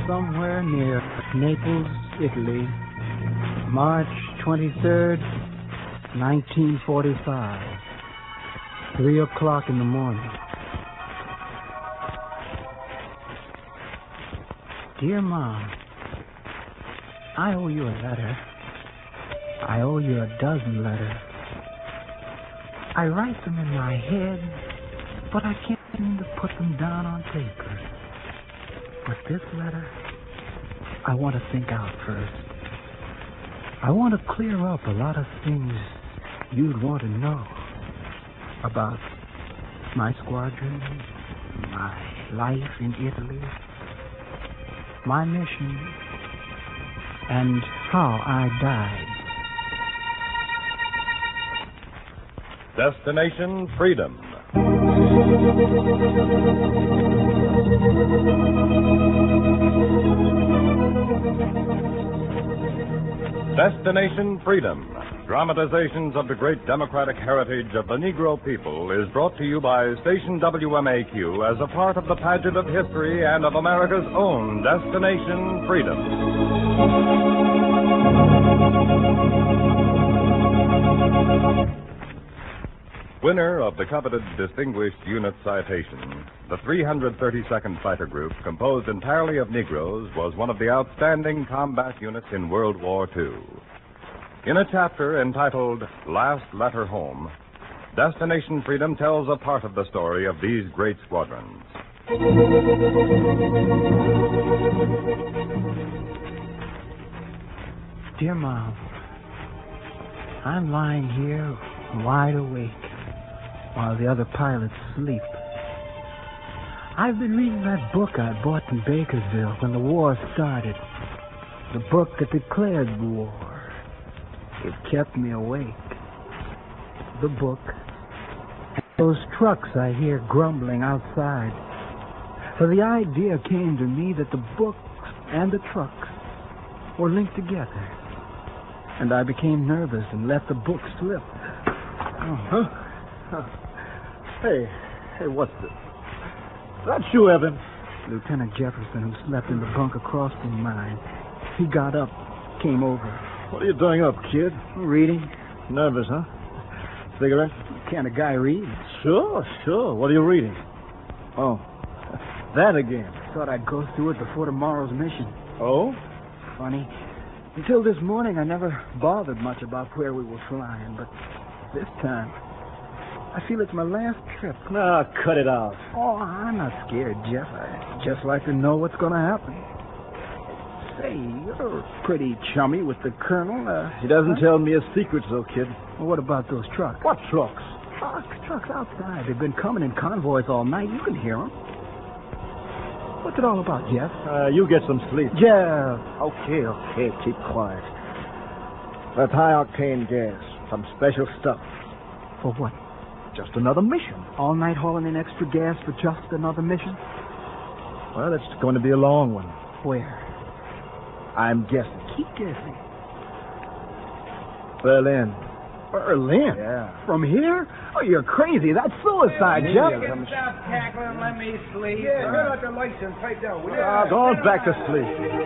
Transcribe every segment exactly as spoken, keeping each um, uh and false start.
somewhere near Naples, Italy, March twenty-third, nineteen forty-five, three o'clock in the morning. Dear Mom, I owe you a letter. I owe you a dozen letters. I write them in my head, but I can't seem to put them down on paper. But this letter, I want to think out first. I want to clear up a lot of things you'd want to know about my squadron, my life in Italy, my mission, and how I died. Destination Freedom. Destination Freedom, dramatizations of the great democratic heritage of the Negro people, is brought to you by Station W M A Q as a part of the pageant of history and of America's own Destination Freedom. Winner of the coveted Distinguished Unit Citation, the three hundred thirty-second Fighter Group, composed entirely of Negroes, was one of the outstanding combat units in World War Two. In a chapter entitled Last Letter Home, Destination Freedom tells a part of the story of these great squadrons. Dear Mom, I'm lying here wide awake while the other pilots sleep. I've been reading that book I bought in Bakersville when the war started. The book that declared the war. It kept me awake. The book. And those trucks I hear grumbling outside. For the idea came to me that the book and the trucks were linked together. And I became nervous and let the book slip. Oh, huh? Hey, hey, what's this? That's you, Evan. Lieutenant Jefferson, who slept in the bunk across from mine. He got up, came over. What are you doing up, kid? Reading. Nervous, huh? Cigarette? Can a guy read? Sure, sure. What are you reading? Oh, that again. Thought I'd go through it before tomorrow's mission. Oh? Funny. Until this morning, I never bothered much about where we were flying, but this time, I feel it's my last trip. Nah, cut it out. Oh, I'm not scared, Jeff. I just like to know what's going to happen. Say, you're pretty chummy with the colonel. Uh, he doesn't huh? tell me his secrets, though, kid. Well, what about those trucks? What trucks? Trucks, trucks outside. They've been coming in convoys all night. You can hear them. What's it all about, Jeff? Uh, you get some sleep. Jeff. Okay, okay, keep quiet. That's high-octane gas. Some special stuff. For what? Just another mission. All night hauling in extra gas for just another mission? Well, it's going to be a long one. Where? I'm guessing. Keep guessing. Berlin. Berlin? Yeah. From here? Oh, you're crazy. That's suicide, Jeff. You can stop cackling and let me sleep. Yeah, turn out the lights and pipe down, will you? Ah, go on back to sleep.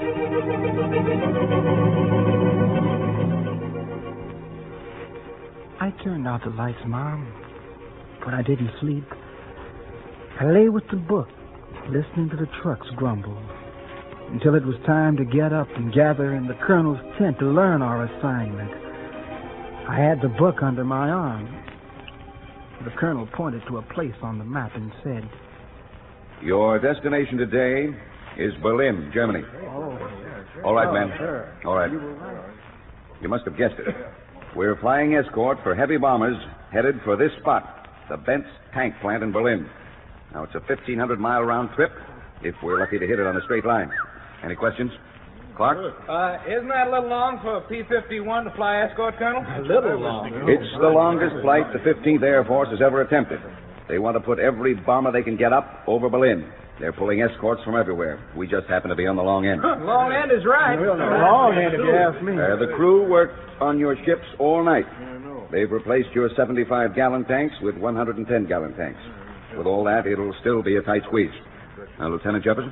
I turned out the lights, Mom, but I didn't sleep. I lay with the book, listening to the trucks grumble, until it was time to get up and gather in the colonel's tent to learn our assignment. I had the book under my arm. The colonel pointed to a place on the map and said, "Your destination today is Berlin, Germany." Oh, All right, men. sure. All right. You must have guessed it. We're flying escort for heavy bombers headed for this spot, the Benz tank plant in Berlin. Now, it's a fifteen hundred mile round trip, if we're lucky to hit it on a straight line. Any questions? Clark? Uh, isn't that a little long for a P fifty-one to fly escort, Colonel? A little long. It's the longest flight the fifteenth Air Force has ever attempted. They want to put every bomber they can get up over Berlin. They're pulling escorts from everywhere. We just happen to be on the long end. Long end is right. Long end, if you ask me. Uh, the crew worked on your ships all night. They've replaced your seventy-five gallon tanks with one hundred ten gallon tanks. With all that, it'll still be a tight squeeze. Now, Lieutenant Jefferson?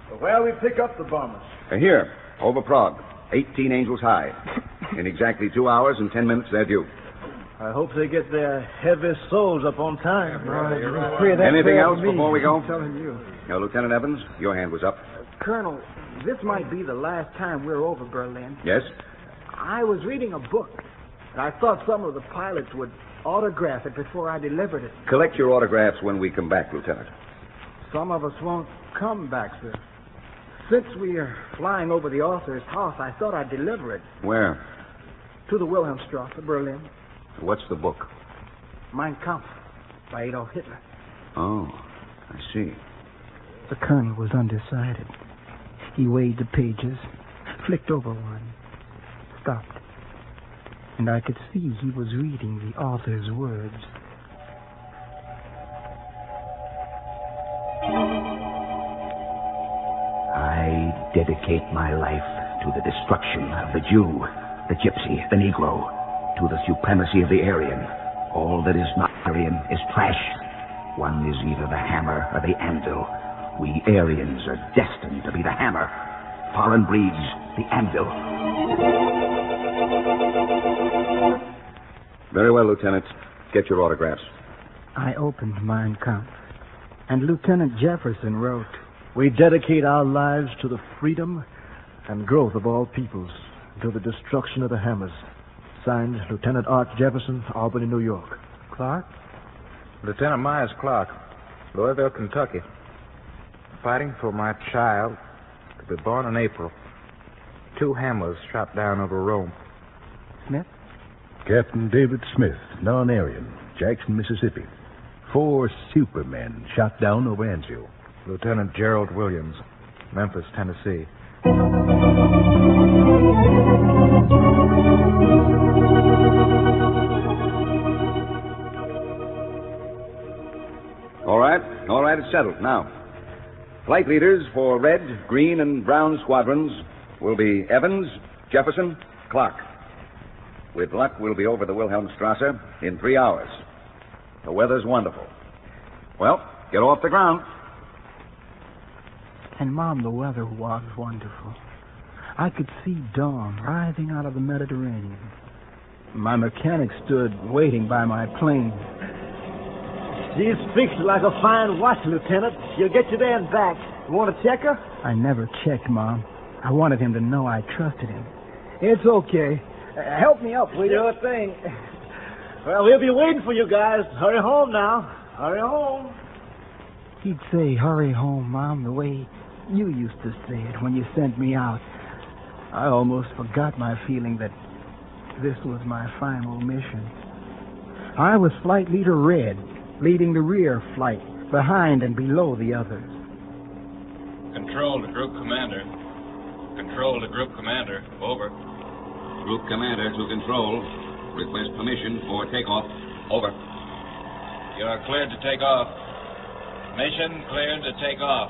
Where we pick up the bombers? Uh, here, over Prague, eighteen Angels High. In exactly two hours and ten minutes, they're due. I hope they get their heavy souls up on time. Right, you're right. Pray that Anything prayer else for me. before we go? I'm telling you. Now, Lieutenant Evans, your hand was up. Colonel, this might be the last time we're over Berlin. Yes? I was reading a book, and I thought some of the pilots would autograph it before I delivered it. Collect your autographs when we come back, Lieutenant. Some of us won't come back, sir. Since we are flying over the author's house, I thought I'd deliver it Where? to the Wilhelmstrasse, Berlin. What's the book? Mein Kampf by Adolf Hitler. Oh, I see. The colonel was undecided. He weighed the pages, flicked over one, stopped. And I could see he was reading the author's words. I dedicate my life to the destruction of the Jew, the Gypsy, the Negro, to the supremacy of the Aryan. All that is not Aryan is trash. One is either the hammer or the anvil. We Aryans are destined to be the hammer. Foreign breeds, the anvil. Very well, Lieutenant. Get your autographs. I opened Mein Kampf, and Lieutenant Jefferson wrote, We dedicate our lives to the freedom and growth of all peoples, to the destruction of the hammers. Signed, Lieutenant Art Jefferson, Albany, New York. Clark? Lieutenant Myers Clark, Louisville, Kentucky. Fighting for my child to be born in April. Two hammers shot down over Rome. Smith? Captain David Smith, non-Aryan, Jackson, Mississippi. Four supermen shot down over Anzio. Lieutenant Gerald Williams, Memphis, Tennessee. All right. All right, it's settled. Now, flight leaders for red, green, and brown squadrons will be Evans, Jefferson, Clark. With luck, we'll be over the Wilhelmstrasse in three hours. The weather's wonderful. Well, get off the ground. And, Mom, the weather was wonderful. I could see dawn rising out of the Mediterranean. My mechanic stood waiting by my plane. She's fixed like a fine watch, Lieutenant. She'll get you there and back. You want to check her? I never checked, Mom. I wanted him to know I trusted him. It's okay. Uh, help me up, will you? Sure thing. Well, we'll be waiting for you guys. Hurry home now. Hurry home. He'd say, hurry home, Mom, the way you used to say it when you sent me out. I almost forgot my feeling that this was my final mission. I was Flight Leader Red, leading the rear flight, behind and below the others. Control to Group Commander. Control to Group Commander. Over. Group Commander to Control. Request permission for takeoff. Over. You are cleared to take off. Mission cleared to take off.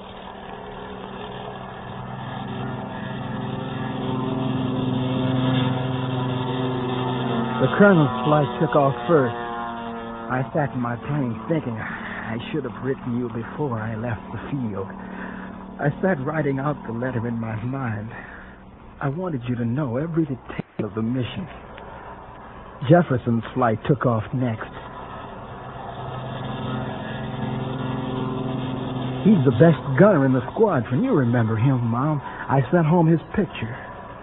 The colonel's flight took off first. I sat in my plane thinking I should have written you before I left the field. I sat writing out the letter in my mind. I wanted you to know every detail of the mission. Jefferson's flight took off next. He's the best gunner in the squadron. You remember him, Mom. I sent home his picture.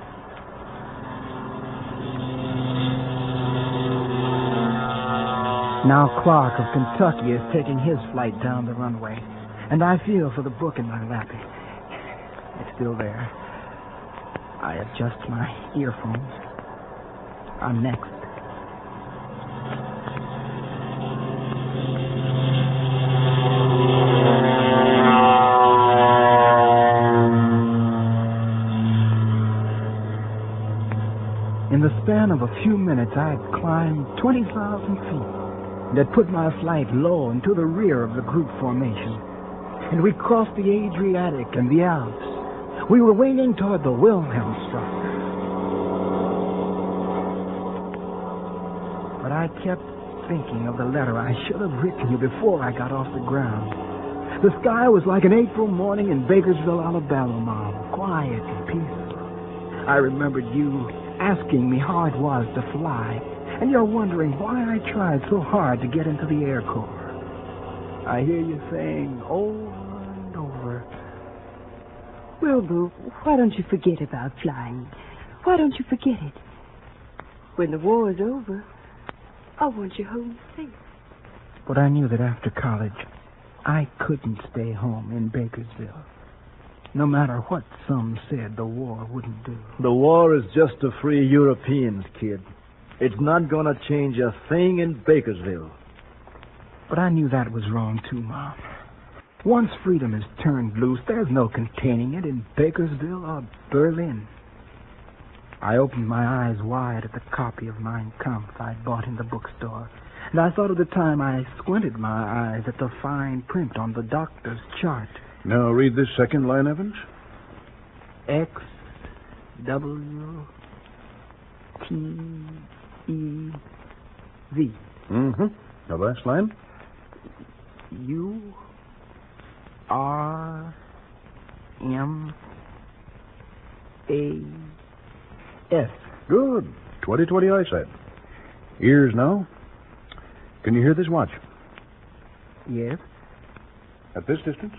Now Clark of Kentucky is taking his flight down the runway, and I feel for the book in my lap. It's still there. I adjust my earphones. I'm next. In the span of a few minutes, I had climbed twenty thousand feet. And had put my flight low and to the rear of the group formation. And we crossed the Adriatic and the Alps. We were winging toward the Wilhelmstrasse. But I kept thinking of the letter I should have written you before I got off the ground. The sky was like an April morning in Bakersville, Alabama, Mom. Quiet and peaceful. I remembered you asking me how it was to fly, and you're wondering why I tried so hard to get into the Air Corps. I hear you saying over and over, Wilbur, why don't you forget about flying? Why don't you forget it? When the war is over, I want you home safe. but I knew that after college, I couldn't stay home in Bakersville. No matter what some said, the war wouldn't do. The war is just to free Europeans, kid. It's not going to change a thing in Bakersville. But I knew that was wrong, too, Mom. Once freedom is turned loose, there's no containing it in Bakersville or Berlin. I opened my eyes wide at the copy of Mein Kampf I'd bought in the bookstore, and I thought of the time I squinted my eyes at the fine print on the doctor's chart. Now read this second line, Evans. X W T E V. Mm-hmm. The last line? U R M A S. Good. twenty twenty eyesight. Ears now. Can you hear this watch? Yes. At this distance?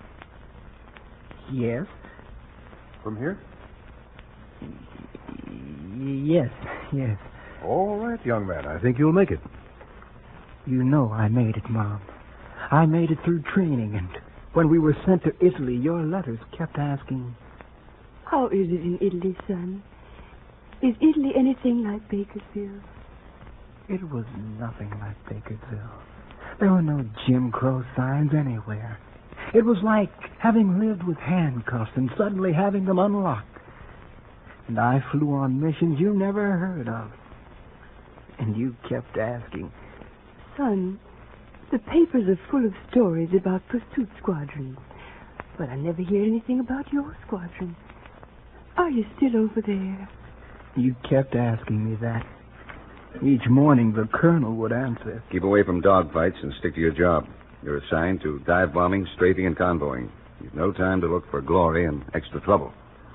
Yes. From here? Yes, yes. All right, young man. I think you'll make it. You know I made it, Mom. I made it through training, and when we were sent to Italy, your letters kept asking, How is it in Italy, son? Is Italy anything like Bakersville? It was nothing like Bakersville. There were no Jim Crow signs anywhere. It was like having lived with handcuffs and suddenly having them unlocked. And I flew on missions you never heard of. And you kept asking, Son, the papers are full of stories about pursuit squadrons, but I never hear anything about your squadron. Are you still over there? You kept asking me that. Each morning the colonel would answer. Keep away from dogfights and stick to your job. You're assigned to dive bombing, strafing, and convoying. You've no time to look for glory and extra trouble.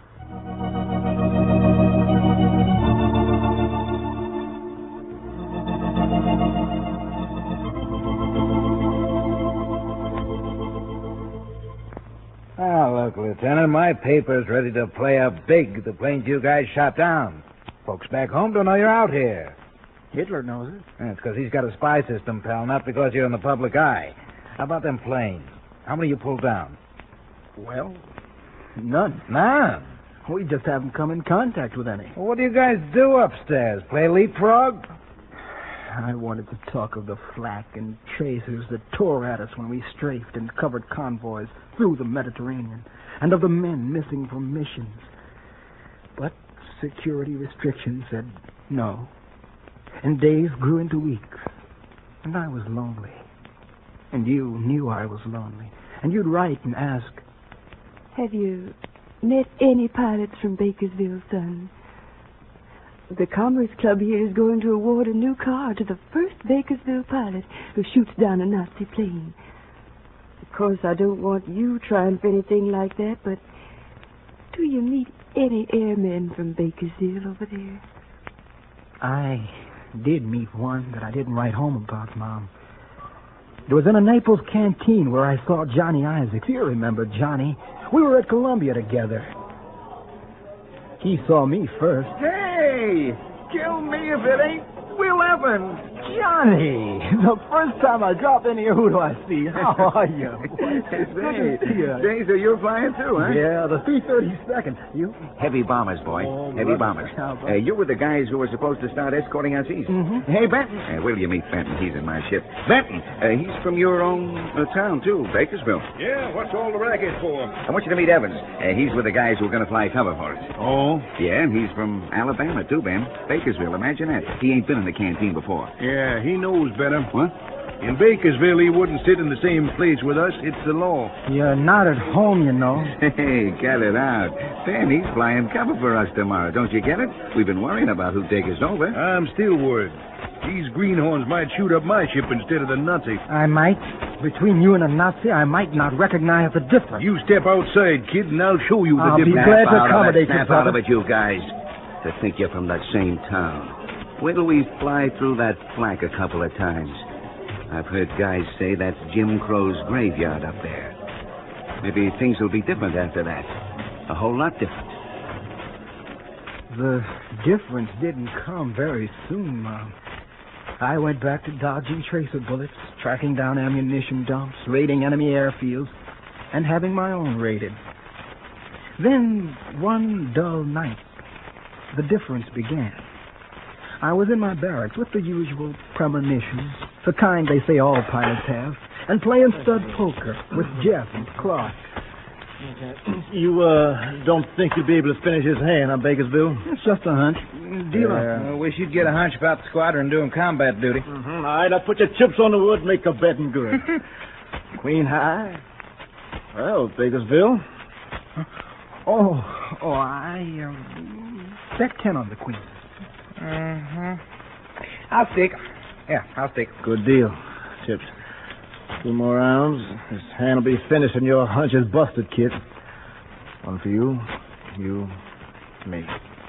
Ah, look, Lieutenant, my paper's ready to play up big the planes you guys shot down. Folks back home don't know you're out here. Hitler knows it. That's because he's got a spy system, pal, not because you're in the public eye. How about them planes? How many you pulled down? Well, none. None? We just haven't come in contact with any. Well, what do you guys do upstairs? Play leapfrog? I wanted to talk of the flak and tracers that tore at us when we strafed and covered convoys through the Mediterranean, and of the men missing from missions. But security restrictions said no. And days grew into weeks, and I was lonely. And you knew I was lonely. And you'd write and ask, Have you met any pilots from Bakersville, son? The Commerce Club here is going to award a new car to the first Bakersville pilot who shoots down a Nazi plane. Of course, I don't want you trying for anything like that, but do you meet any airmen from Bakersville over there? I did meet one that I didn't write home about, Mom. It was in a Naples canteen where I saw Johnny Isaacs. You remember Johnny. We were at Columbia together. He saw me first. Hey! Kill me if it ain't Will Evans! Johnny! The first time I drop in here, who do I see? How are you? Say, say, so you're flying too, huh? Yeah, the three thirty-second. You? Heavy bombers, boy. Oh, Heavy brother. bombers. Uh, you were the guys who were supposed to start escorting us east. Mm-hmm. Hey, Benton. Uh, will you meet Benton? He's in my ship. Benton, uh, he's from your own uh, town, too, Bakersville. Yeah, what's all the racket for? I want you to meet Evans. Uh, he's with the guys who are going to fly cover for us. Oh? Yeah, and he's from Alabama, too, Ben. Bakersville, imagine that. He ain't been in the canteen before. Yeah, he knows better. What? In Bakersville, he wouldn't sit in the same place with us. It's the law. You're not at home, you know. Hey, cut it out. Ben, he's flying cover for us tomorrow. Don't you get it? We've been worrying about who'd take us over. I'm still worried. These greenhorns might shoot up my ship instead of the Nazi. I might. Between you and a Nazi, I might not recognize the difference. You step outside, kid, and I'll show you the I'll be difference. glad to Snap out of accommodate it, you, snap out brother. of it, you guys. To think you're from that same town. Wait till we fly through that flank a couple of times. I've heard guys say that's Jim Crow's graveyard up there. Maybe things will be different after that. A whole lot different. The difference didn't come very soon, Mom. I went back to dodging tracer bullets, tracking down ammunition dumps, raiding enemy airfields, and having my own raided. Then, one dull night, the difference began. I was in my barracks with the usual premonitions, the kind they say all pilots have, and playing stud poker with Jeff and Clark. You, uh, don't think you'll be able to finish his hand on Bakersville? It's just a hunch. Dealer. I wish you'd get a hunch about the squadron doing combat duty. Mm-hmm. All right, now put your chips on the wood, make the betting good. Queen high. Well, Bakersville. Oh, oh, I, um, bet ten on the Queen. Mm-hmm. I'll stick. Yeah, I'll stick. Good deal, Chips. Two more rounds. This hand will be finished and your hunch is busted, kid. One for you, you, me.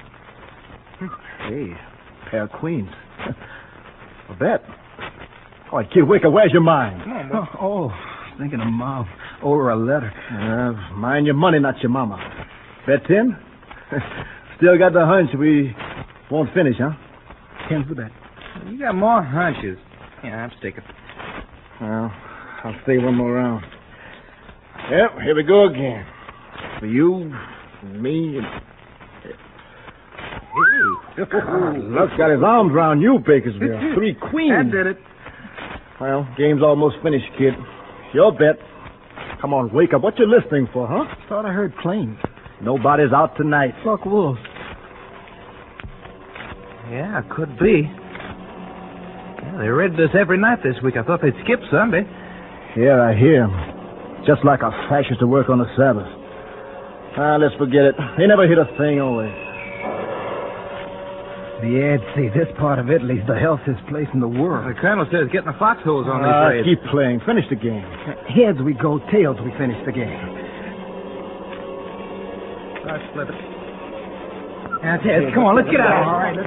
Hey, pair of queens. A bet. All right, kid, wake up. Where's your mind? Come on, boy. Oh, oh, thinking of Mom. Over a letter. Uh, mind your money, not your mama. Bet ten? Still got the hunch we won't finish, huh? Ten's the bet. You got more hunches. Yeah, I'm sticking. Well, I'll stay one more round. Yep, here we go again. For you, and me, and... Luck's got his arms around you, Bakersville. Three queens. That did it. Well, game's almost finished, kid. Your bet. Come on, wake up. What you listening for, huh? Thought I heard planes. Nobody's out tonight. Buck Wolf. Yeah, could be. Yeah, they raided us every night this week. I thought they'd skip Sunday. Yeah, I hear. Just like a fascist to work on the Sabbath. Ah, let's forget it. They never hit a thing always. The ads say this part of Italy's the healthiest place in the world. The colonel says getting the foxholes on Ah, these raids. keep playing. Finish the game. Heads we go, tails we finish the game. Let's flip it. That's it. Come on, let's get out of here. All right, let's...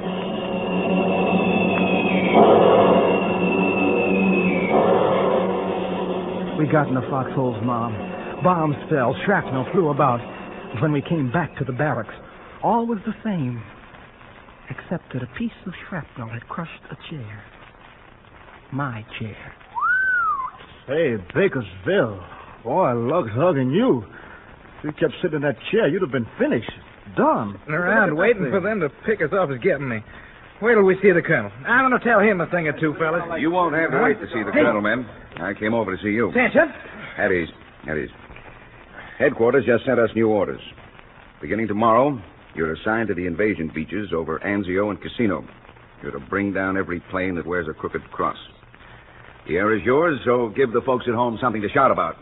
We got in the foxholes, Mom. Bombs fell, shrapnel flew about. When we came back to the barracks, all was the same, except that a piece of shrapnel had crushed a chair. My chair. Hey, Bakersville. Boy, luck's hugging you. If you kept sitting in that chair, you'd have been finished. Done. Around waiting for them to pick us off is getting me. Wait till we see the colonel. I'm going to tell him a thing or two, fellas. You won't have to wait to see the Hey. colonel, men. I came over to see you. Attention. At ease. At ease. Headquarters just sent us new orders. Beginning tomorrow, you're assigned to the invasion beaches over Anzio and Casino. You're to bring down every plane that wears a crooked cross. The air is yours, so give the folks at home something to shout about.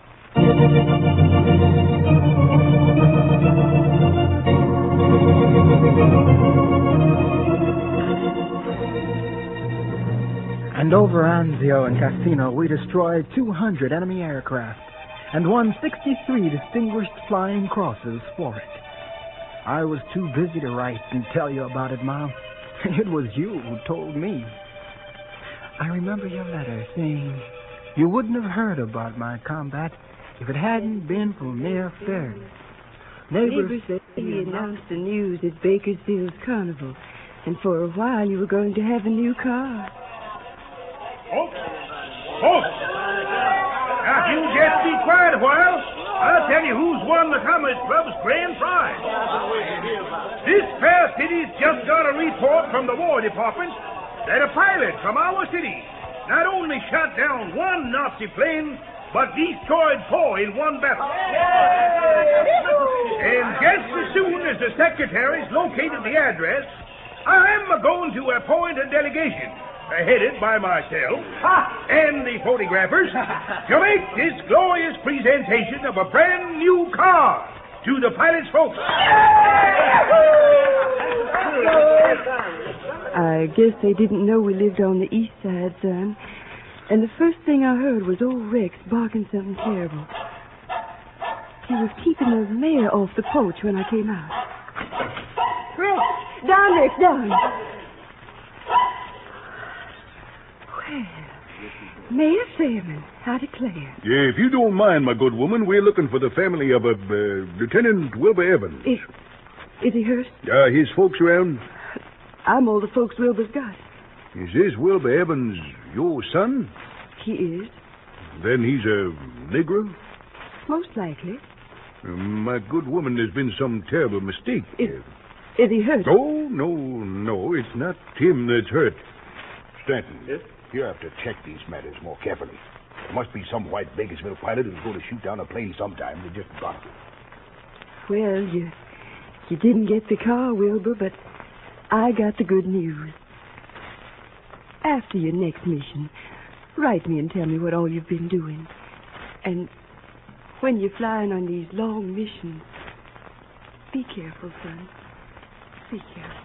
And over Anzio and Casino, we destroyed two hundred enemy aircraft and won sixty-three distinguished flying crosses for it. I was too busy to write and tell you about it, Mom. It was you who told me. I remember your letter saying you wouldn't have heard about my combat if it hadn't been for Mayor Ferry. Neighbors Neighbors said he announced the news at Bakersfield's carnival, and for a while you were going to have a new car. Folks! Folks! Now, if you just be quiet a while, I'll tell you who's won the Commerce Club's grand prize. This fair city's just got a report from the War Department that a pilot from our city not only shot down one Nazi plane, but destroyed four in one battle. And just as soon as the secretaries located the address, I'm going to appoint a delegation, uh, headed by myself and the photographers, to make this glorious presentation of a brand new car to the pilot's folks. I guess they didn't know we lived on the east side, son. And the first thing I heard was old Rex barking something terrible. He was keeping the mare off the porch when I came out. Rex! Down, Rex, down! Well, Mayor Fairman, I declare. Yeah, if you don't mind, my good woman, we're looking for the family of a uh, Lieutenant Wilbur Evans. Is, is he hurt? Uh, his folks around? I'm all the folks Wilbur's got. Is this Wilbur Evans your son? He is. Then he's a Negro? Most likely. Uh, my good woman, there's been some terrible mistake. Is, is he hurt? Oh, no, no, it's not him that's hurt. Stanton, yes? You have to check these matters more carefully. There must be some white Bakersville pilot who's going to shoot down a plane sometime. They just got it. Well, you, you didn't get the car, Wilbur, but I got the good news. After your next mission, write me and tell me what all you've been doing. And when you're flying on these long missions, be careful, son. Be careful.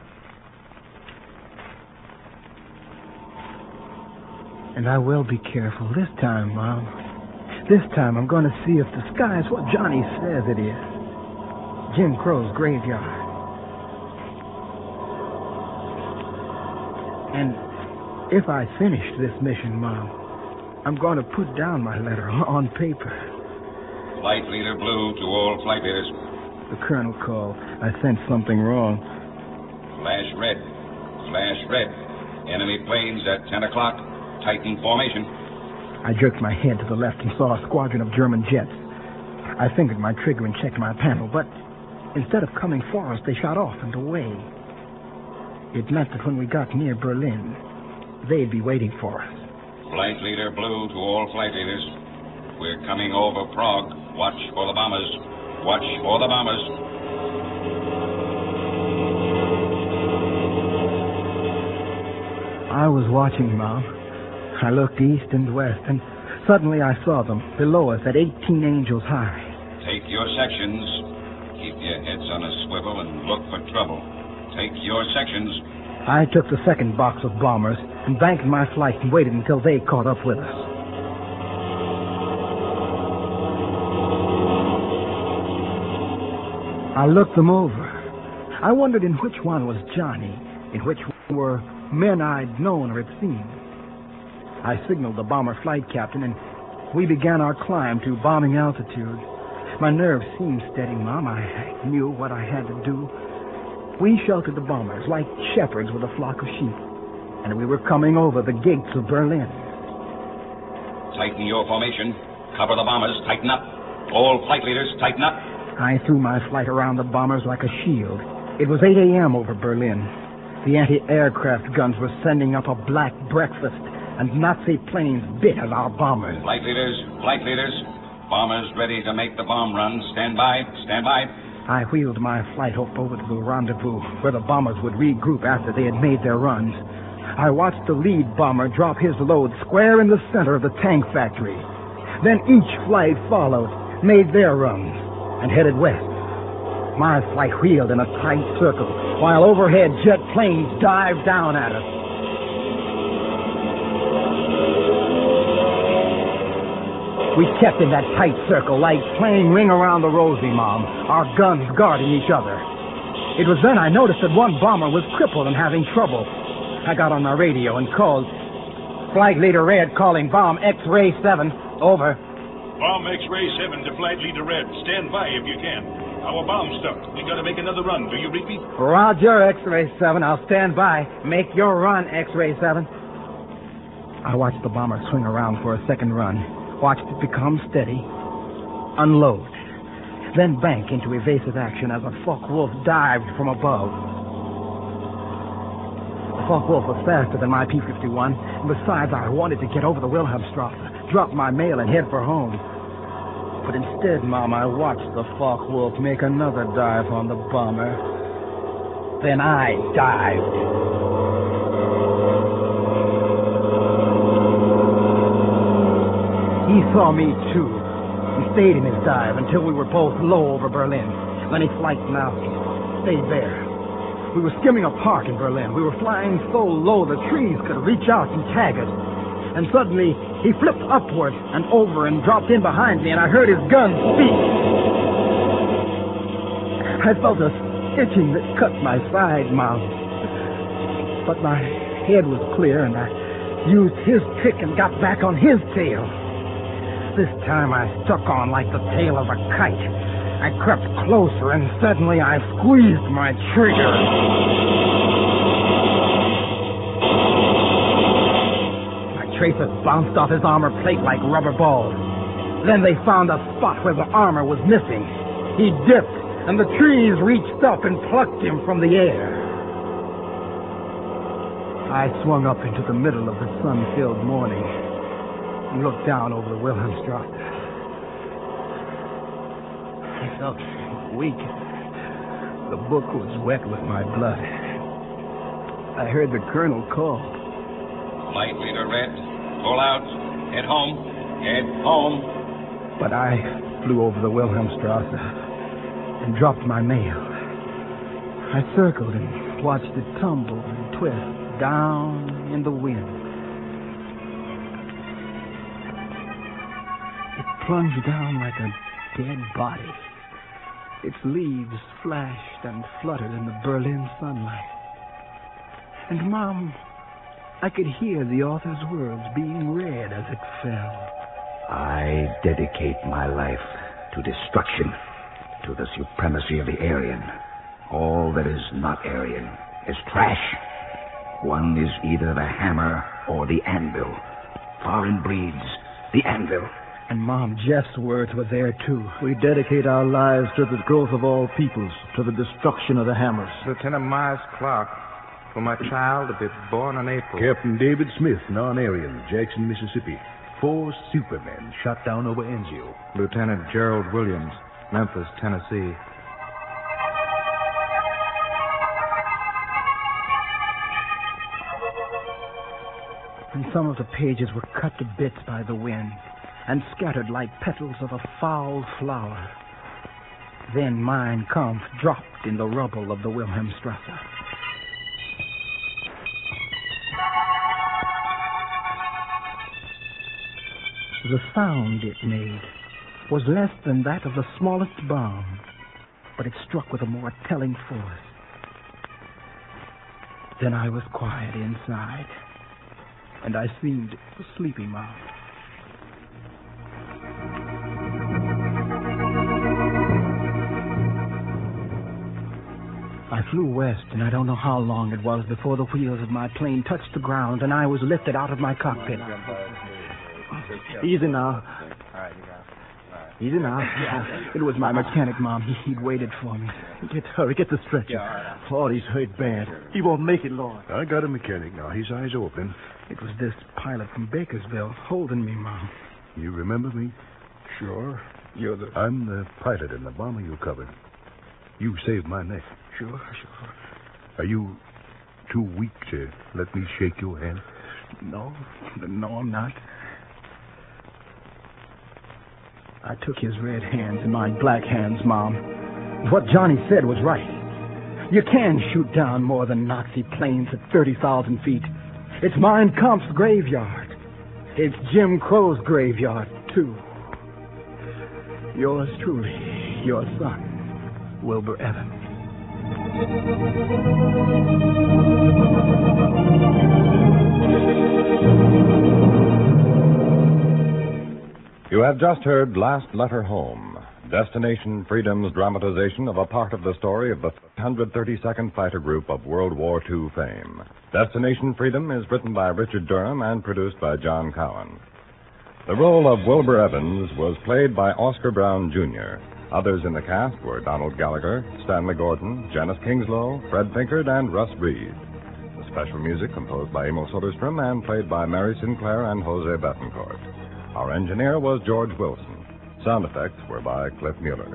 And I will be careful this time, Mom. This time I'm going to see if the sky is what Johnny says it is. Jim Crow's graveyard. And if I finish this mission, Mom, I'm going to put down my letter on paper. Flight Leader Blue to all flight leaders. The colonel called. I sensed something wrong. Flash red. Flash red. Enemy planes at ten o'clock. Tighten formation. I jerked my head to the left and saw a squadron of German jets. I fingered my trigger and checked my panel, but instead of coming for us, they shot off and away. It meant that when we got near Berlin, they'd be waiting for us. Flight Leader Blue to all flight leaders. We're coming over Prague. Watch for the bombers. Watch for the bombers. I was watching, Mom. I looked east and west, and suddenly I saw them below us at eighteen angels high. Take your sections. Keep your heads on a swivel and look for trouble. Take your sections. I took the second box of bombers and banked my flight and waited until they caught up with us. I looked them over. I wondered in which one was Johnny, in which one were men I'd known or had seen. I signaled the bomber flight captain, and we began our climb to bombing altitude. My nerves seemed steady, Mom. I knew what I had to do. We sheltered the bombers like shepherds with a flock of sheep, and we were coming over the gates of Berlin. Tighten your formation. Cover the bombers. Tighten up. All flight leaders, tighten up. I threw my flight around the bombers like a shield. It was eight a.m. over Berlin. The anti-aircraft guns were sending up a black breakfast, and Nazi planes bit at our bombers. Flight leaders, flight leaders. Bombers ready to make the bomb run. Stand by, stand by. I wheeled my flight up over to the rendezvous where the bombers would regroup after they had made their runs. I watched the lead bomber drop his load square in the center of the tank factory. Then each flight followed, made their runs, and headed west. My flight wheeled in a tight circle, while overhead jet planes dived down at us. We kept in that tight circle, like playing Ring Around the Rosie, Mom, our guns guarding each other. It was then I noticed that one bomber was crippled and having trouble. I got on my radio and called. Flight Leader Red calling bomb X-Ray seven. Over. Bomb X-Ray seven to Flight Leader Red. Stand by if you can. Our bomb's stuck. We gotta make another run. Do you read me? Roger, X-Ray seven. I'll stand by. Make your run, X-Ray seven. I watched the bomber swing around for a second run. Watched it become steady, unload, then bank into evasive action as a Focke-Wulf dived from above. The Focke-Wulf was faster than my P fifty-one, and besides, I wanted to get over the Wilhelmstrasse, drop my mail, and head for home. But instead, Mom, I watched the Focke-Wulf make another dive on the bomber. Then I dived. He saw me, too, and stayed in his dive until we were both low over Berlin. Then he flightened out and stayed there. We were skimming a park in Berlin. We were flying so low the trees could reach out and tag us. And suddenly, He flipped upward and over and dropped in behind me, and I heard his gun speak. I felt a stitching that cut my side, Mom. But my head was clear, and I used his trick and got back on his tail. This time I stuck on like the tail of a kite. I crept closer, and suddenly I squeezed my trigger. My tracers bounced off his armor plate like rubber balls. Then they found a spot where the armor was missing. He dipped, and the trees reached up and plucked him from the air. I swung up into the middle of the sun-filled morning and looked down over the Wilhelmstrasse. I felt weak. The book was wet with my blood. I heard the colonel call. Light leader Red, pull out. Head home. Head home. But I flew over the Wilhelmstrasse and dropped my mail. I circled and watched it tumble and twist down in the wind. It plunged down like a dead body. Its leaves flashed and fluttered in the Berlin sunlight. And, Mom, I could hear the author's words being read as it fell. I dedicate my life to destruction, to the supremacy of the Aryan. All that is not Aryan is trash. One is either the hammer or the anvil. Foreign breeds, the anvil. And, Mom, Jeff's words were there, too. We dedicate our lives to the growth of all peoples, to the destruction of the hammers. Lieutenant Myers Clark, for my child to be born in April. Captain David Smith, non-Aryan, Jackson, Mississippi. Four supermen shot down over Anzio. Lieutenant Gerald Williams, Memphis, Tennessee. And some of the pages were cut to bits by the wind and scattered like petals of a foul flower. Then Mein Kampf dropped in the rubble of the Wilhelmstrasse. The sound it made was less than that of the smallest bomb, but it struck with a more telling force. Then I was quiet inside, and I seemed a sleepy Mom. I flew west, and I don't know how long it was before the wheels of my plane touched the ground, and I was lifted out of my cockpit. Easy now. Easy now. It was my mechanic, Mom. He, he'd waited for me. Get, hurry, get the stretcher. Oh, he's hurt bad. He won't make it, Lord. I got a mechanic now. His eyes open. It was this pilot from Bakersville holding me, Mom. You remember me? Sure. You're the... I'm the pilot in the bomber you covered. You saved my neck. Sure, sure. Are you too weak to let me shake your hand? No, no, I'm not. I took his red hands in my black hands, Mom. What Johnny said was right. You can shoot down more than Nazi planes at thirty thousand feet. It's Mein Kampf's graveyard. It's Jim Crow's graveyard, too. Yours truly, your son, Wilbur Evans. You have just heard Last Letter Home, Destination Freedom's dramatization of a part of the story of the one hundred thirty-second Fighter Group of World War Two fame. Destination Freedom is written by Richard Durham and produced by John Cowan. The role of Wilbur Evans was played by Oscar Brown, Junior Others in the cast were Donald Gallagher, Stanley Gordon, Janice Kingslow, Fred Pinkard, and Russ Reed. The special music composed by Emil Soderstrom and played by Mary Sinclair and Jose Betancourt. Our engineer was George Wilson. Sound effects were by Cliff Mueller.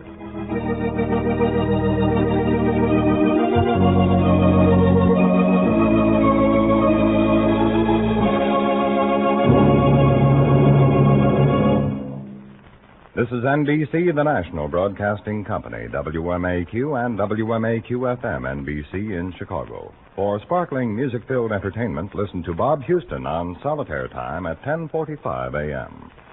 This is N B C, the National Broadcasting Company, W M A Q and W M A Q F M, N B C in Chicago. For sparkling, music-filled entertainment, listen to Bob Houston on Solitaire Time at ten forty-five a.m.